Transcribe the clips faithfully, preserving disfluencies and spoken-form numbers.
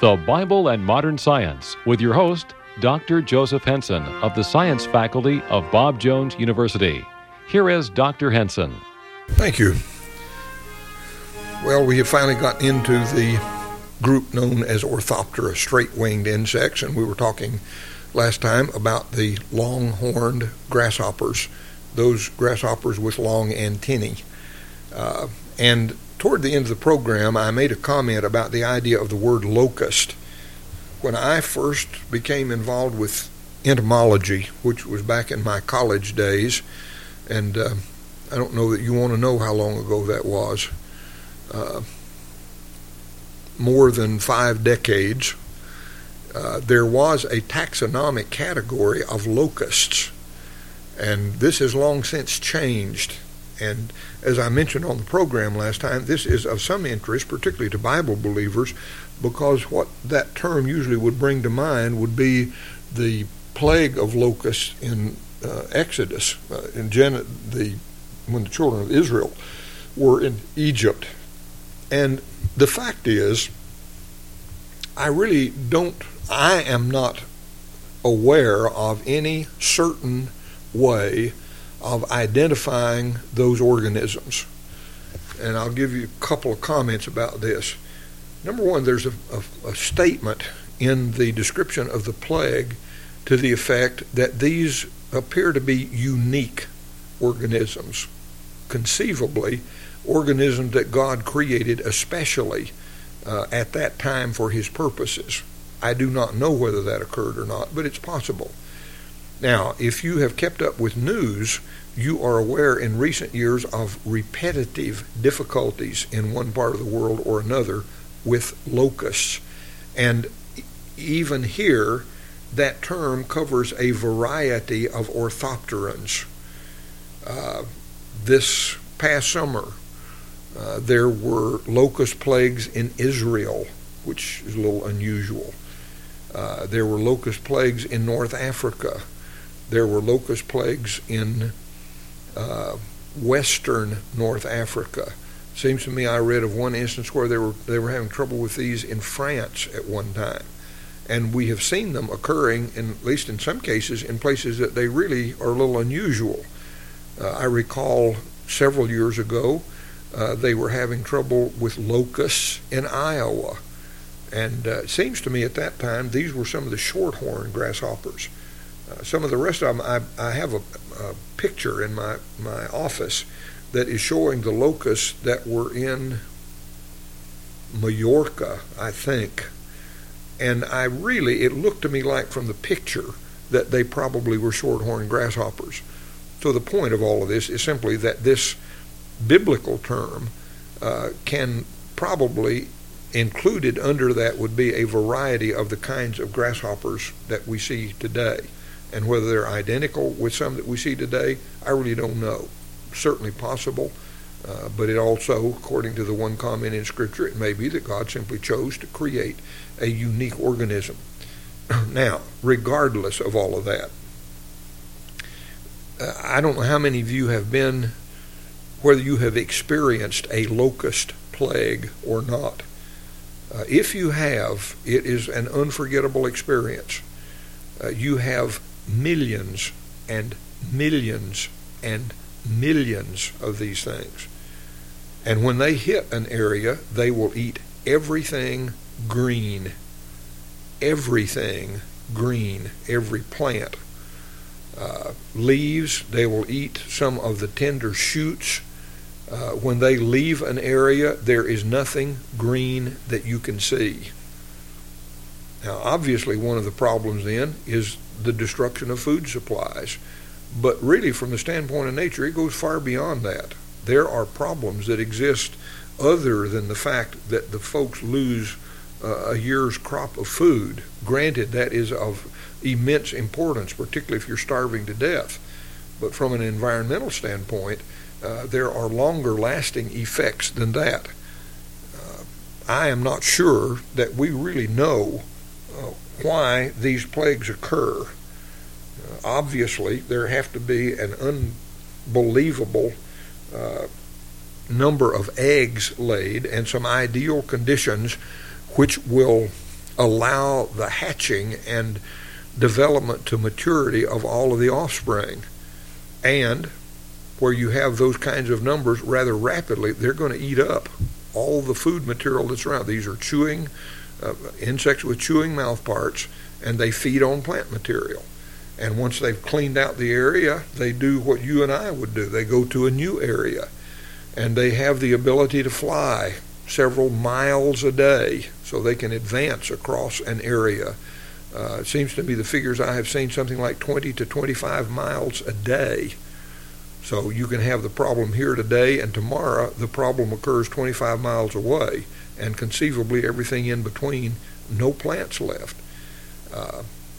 The Bible and Modern Science with your host, Doctor Joseph Henson of the Science Faculty of Bob Jones University. Here is Doctor Henson. Thank you. Well, we have finally got into the group known as Orthoptera, straight-winged insects, and we were talking last time about the long-horned grasshoppers, those grasshoppers with long antennae. Uh, and toward the end of the program, I made a comment about the idea of the word locust. When I first became involved with entomology, which was back in my college days, and uh, I don't know that you want to know how long ago that was, uh, more than five decades, uh, there was a taxonomic category of locusts, and this has long since changed. And as I mentioned on the program last time, this is of some interest, particularly to Bible believers, because what that term usually would bring to mind would be the plague of locusts in uh, Exodus, uh, in Gen- the when the children of Israel were in Egypt. And the fact is, I really don't, I am not aware of any certain way of identifying those organisms. And I'll give you a couple of comments about this. Number one, there's a, a, a statement in the description of the plague to the effect that these appear to be unique organisms, conceivably organisms that God created especially uh, at that time for his purposes. I do not know whether that occurred or not, but it's possible. Now, if you have kept up with news, you are aware in recent years of repetitive difficulties in one part of the world or another with locusts. And even here, that term covers a variety of orthopterans. Uh, this past summer, uh, there were locust plagues in Israel, which is a little unusual. Uh, there were locust plagues in North Africa. There were locust plagues in uh, western North Africa. Seems to me I read of one instance where they were they were having trouble with these in France at one time. And we have seen them occurring, in, at least in some cases, in places that they really are a little unusual. Uh, I recall several years ago, uh, they were having trouble with locusts in Iowa. And uh, it seems to me at that time, these were some of the shorthorn grasshoppers. Uh, some of the rest of them, I, I have a, a picture in my, my office that is showing the locusts that were in Mallorca, I think. And I really, it looked to me like from the picture that they probably were shorthorn grasshoppers. So the point of all of this is simply that this biblical term uh, can probably, included under that would be a variety of the kinds of grasshoppers that we see today. And whether they're identical with some that we see today, I really don't know. Certainly possible, uh, but it also, according to the one comment in Scripture, it may be that God simply chose to create a unique organism. Now, regardless of all of that, uh, I don't know how many of you have been, whether you have experienced a locust plague or not. Uh, if you have, it is an unforgettable experience. Uh, you have millions and millions and millions of these things. And when they hit an area, they will eat everything green. Everything green. Every plant. Uh, leaves, they will eat some of the tender shoots. Uh, when they leave an area, there is nothing green that you can see. Now, obviously, one of the problems then is the destruction of food supplies. But really, from the standpoint of nature, it goes far beyond that. There are problems that exist other than the fact that the folks lose uh, a year's crop of food. Granted, that is of immense importance, particularly if you're starving to death. But from an environmental standpoint, uh, there are longer-lasting effects than that. Uh, I am not sure that we really know uh, why these plagues occur. Uh, obviously, there have to be an unbelievable uh, number of eggs laid and some ideal conditions which will allow the hatching and development to maturity of all of the offspring. And where you have those kinds of numbers rather rapidly, they're going to eat up all the food material that's around. These are chewing, uh, insects with chewing mouth parts, and they feed on plant material. And once they've cleaned out the area, they do what you and I would do. They go to a new area, and they have the ability to fly several miles a day so they can advance across an area. Uh, it seems to me the figures I have seen something like twenty to twenty-five miles a day. So you can have the problem here today, and tomorrow the problem occurs twenty-five miles away, and conceivably everything in between, no plants left. Uh,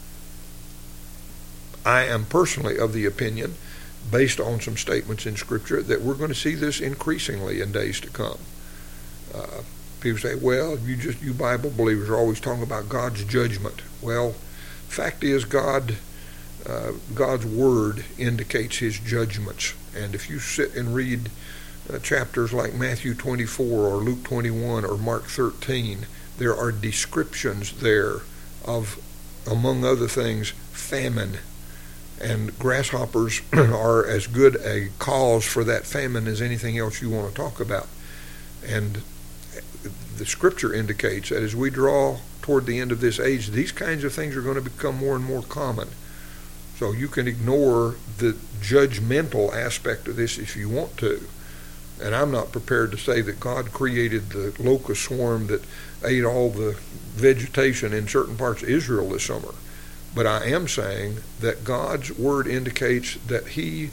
I am personally of the opinion, based on some statements in Scripture, that we're going to see this increasingly in days to come. Uh, people say, well, you just you Bible believers are always talking about God's judgment. Well, fact is, God, uh, God's Word indicates His judgments. And if you sit and read uh, chapters like Matthew twenty-four or Luke twenty-one or Mark thirteen, there are descriptions there of, among other things, famine. And grasshoppers are as good a cause for that famine as anything else you want to talk about. And the Scripture indicates that as we draw toward the end of this age, these kinds of things are going to become more and more common. So you can ignore the judgmental aspect of this if you want to. And I'm not prepared to say that God created the locust swarm that ate all the vegetation in certain parts of Israel this summer. But I am saying that God's Word indicates that He,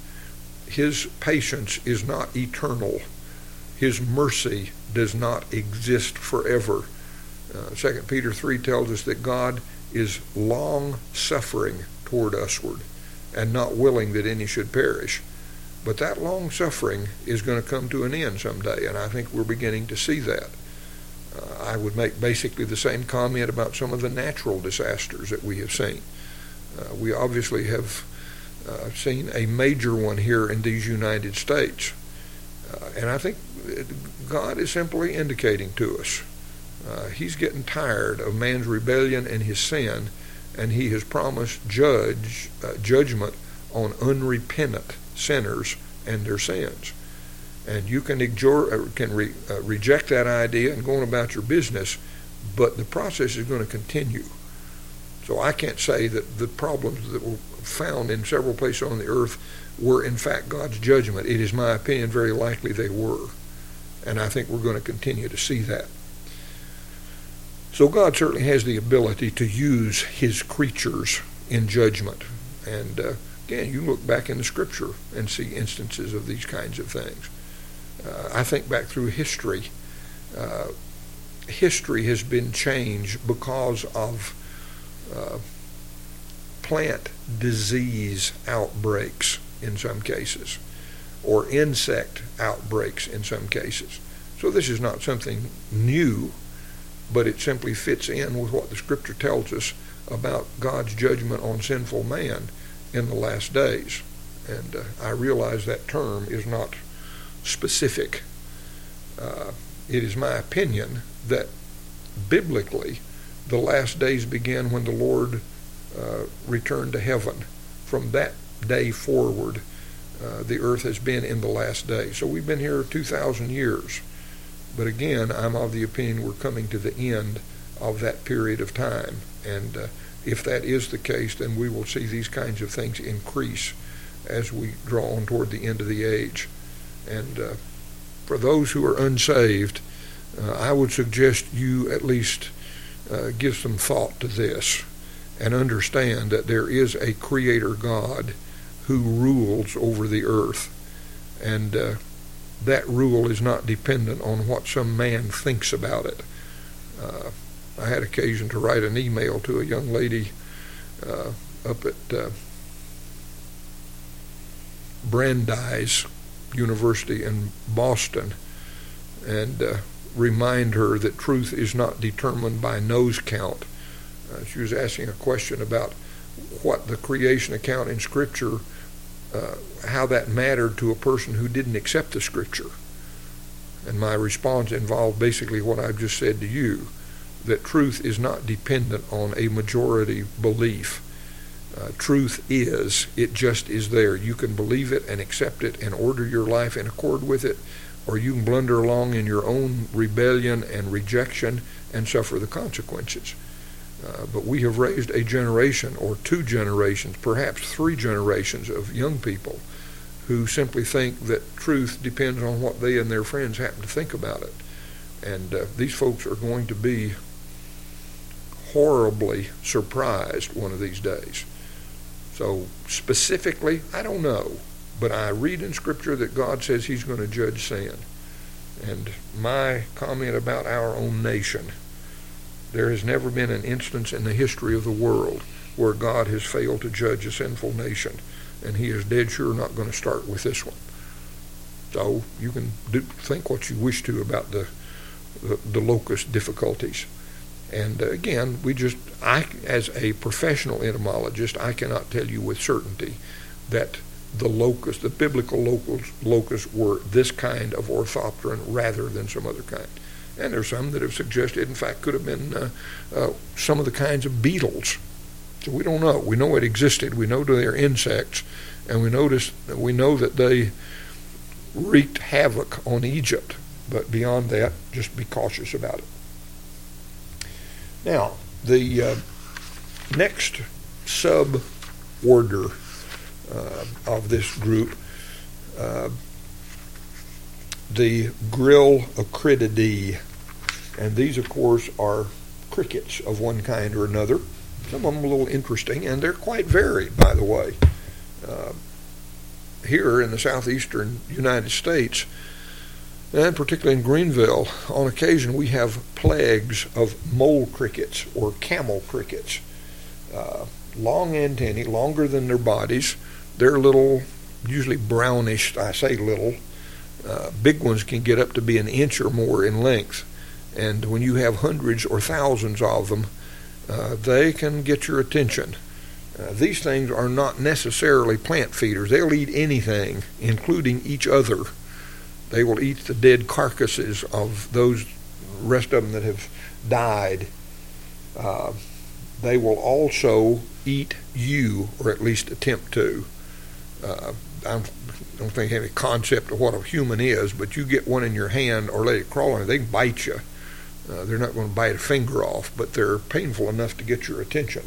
His patience is not eternal. His mercy does not exist forever. Uh, Second Peter three tells us that God is long-suffering toward usward and not willing that any should perish. But that long-suffering is going to come to an end someday, and I think we're beginning to see that. Uh, I would make basically the same comment about some of the natural disasters that we have seen. Uh, we obviously have uh, seen a major one here in these United States. Uh, and I think God is simply indicating to us, uh, He's getting tired of man's rebellion and his sin, and He has promised judge uh, judgment on unrepentant sinners and their sins. And you can ignore, uh, can re, uh, reject that idea and go on about your business, but the process is going to continue. So I can't say that the problems that were found in several places on the earth were in fact God's judgment. It is my opinion very likely they were. And I think we're going to continue to see that. So God certainly has the ability to use His creatures in judgment. And uh, again, you look back in the Scripture and see instances of these kinds of things. Uh, I think back through history. Uh, history has been changed because of uh, plant disease outbreaks in some cases, or insect outbreaks in some cases. So this is not something new, but it simply fits in with what the Scripture tells us about God's judgment on sinful man in the last days. And uh, I realize that term is not specific. Uh, it is my opinion that biblically the last days begin when the Lord uh, returned to heaven. From that day forward, uh, the earth has been in the last day. So we've been here two thousand years. But again, I'm of the opinion we're coming to the end of that period of time. And uh, if that is the case, then we will see these kinds of things increase as we draw on toward the end of the age. And uh, for those who are unsaved, uh, I would suggest you at least uh, give some thought to this and understand that there is a Creator God who rules over the earth. And uh, that rule is not dependent on what some man thinks about it. Uh, I had occasion to write an email to a young lady uh, up at uh, Brandeis University in Boston and uh, remind her that truth is not determined by nose count. Uh, she was asking a question about what the creation account in Scripture, uh, how that mattered to a person who didn't accept the Scripture. And my response involved basically what I've just said to you, that truth is not dependent on a majority belief. Uh, truth is, it just is there. You can believe it and accept it and order your life in accord with it, or you can blunder along in your own rebellion and rejection and suffer the consequences. Uh, but we have raised a generation or two generations, perhaps three generations of young people who simply think that truth depends on what they and their friends happen to think about it. And uh, these folks are going to be horribly surprised one of these days. So specifically, I don't know, but I read in Scripture that God says he's going to judge sin. And my comment about our own nation, there has never been an instance in the history of the world where God has failed to judge a sinful nation, and he is dead sure not going to start with this one. So you can do, think what you wish to about the, the, the locust difficulties. And uh, again, we just, I, as a professional entomologist, I cannot tell you with certainty that the locusts, the biblical locusts, locusts were this kind of orthopteran rather than some other kind. And there's some that have suggested, in fact, could have been uh, uh, some of the kinds of beetles. So we don't know. We know it existed. We know they're insects, and we notice we know that they wreaked havoc on Egypt. But beyond that, just be cautious about it. Now, the uh, next sub-order uh, of this group, uh, the Gryllocrydidae, and these, of course, are crickets of one kind or another. Some of them are a little interesting, and they're quite varied, by the way. Uh, here in the southeastern United States, and particularly in Greenville, on occasion we have plagues of mole crickets or camel crickets. Uh, long antennae, longer than their bodies. They're little, usually brownish, I say little. Uh, big ones can get up to be an inch or more in length. And when you have hundreds or thousands of them, uh, they can get your attention. Uh, these things are not necessarily plant feeders. They'll eat anything, including each other. They will eat the dead carcasses of those rest of them that have died. Uh, they will also eat you, or at least attempt to. Uh, I don't think I have a concept of what a human is, but you get one in your hand or let it crawl on it, they can bite you. Uh, they're not going to bite a finger off, but they're painful enough to get your attention.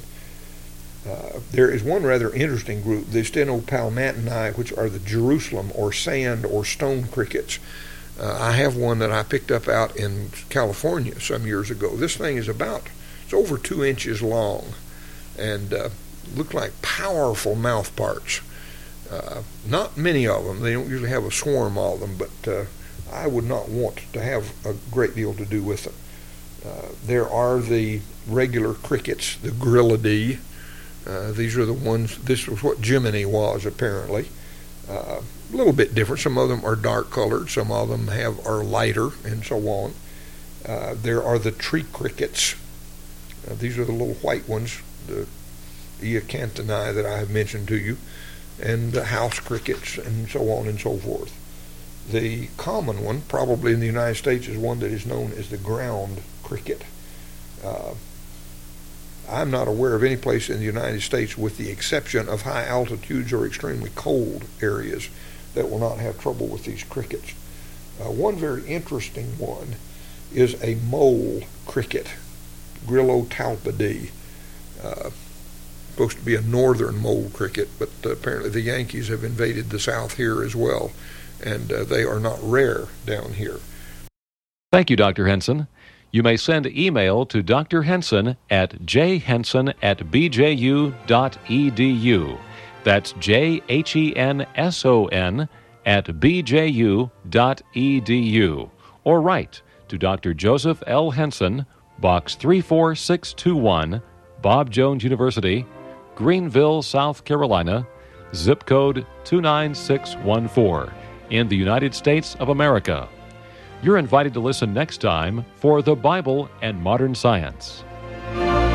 Uh, there is one rather interesting group, the Stenopalmatinae, which are the Jerusalem or sand or stone crickets. Uh, I have one that I picked up out in California some years ago. This thing is about, it's over two inches long and uh, look like powerful mouth parts. Uh, not many of them. They don't usually have a swarm of them, but uh, I would not want to have a great deal to do with them. Uh, there are the regular crickets, the Gryllidae. Uh, these are the ones, this was what Jiminy was apparently. Uh, a little bit different. Some of them are dark colored, some of them have are lighter, and so on. Uh, there are the tree crickets. Uh, these are the little white ones, the Eocanthinae that I have mentioned to you, and the house crickets, and so on and so forth. The common one, probably in the United States, is one that is known as the ground cricket. Uh, I'm not aware of any place in the United States, with the exception of high altitudes or extremely cold areas, that will not have trouble with these crickets. Uh, one very interesting one is a mole cricket, Gryllotalpidae. Uh, supposed to be a northern mole cricket, but uh, apparently the Yankees have invaded the South here as well, and uh, they are not rare down here. Thank you, Doctor Henson. You may send email to Doctor Henson at j henson at b j u dot e d u. That's J H E N S O N at b j u dot e d u. Or write to Doctor Joseph L. Henson, Box three four six two one, Bob Jones University, Greenville, South Carolina, zip code two nine six one four, in the United States of America. You're invited to listen next time for The Bible and Modern Science.